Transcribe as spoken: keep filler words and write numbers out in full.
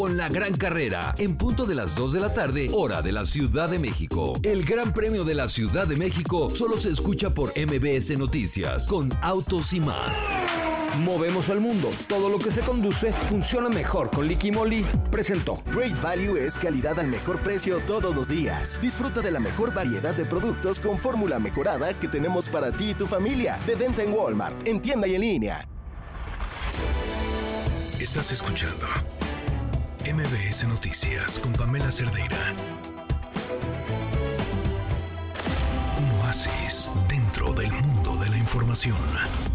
Con la gran carrera, en punto de las dos de la tarde, hora de la Ciudad de México. El Gran Premio de la Ciudad de México solo se escucha por M B S Noticias, con Autos y Más. Movemos al mundo. Todo lo que se conduce funciona mejor con Liqui Moly. Presentó. Great Value es calidad al mejor precio todos los días. Disfruta de la mejor variedad de productos con fórmula mejorada que tenemos para ti y tu familia. De venta en Walmart, en tienda y en línea. Estás escuchando M B S Noticias con Pamela Cerdeira. Un oasis dentro del mundo de la información.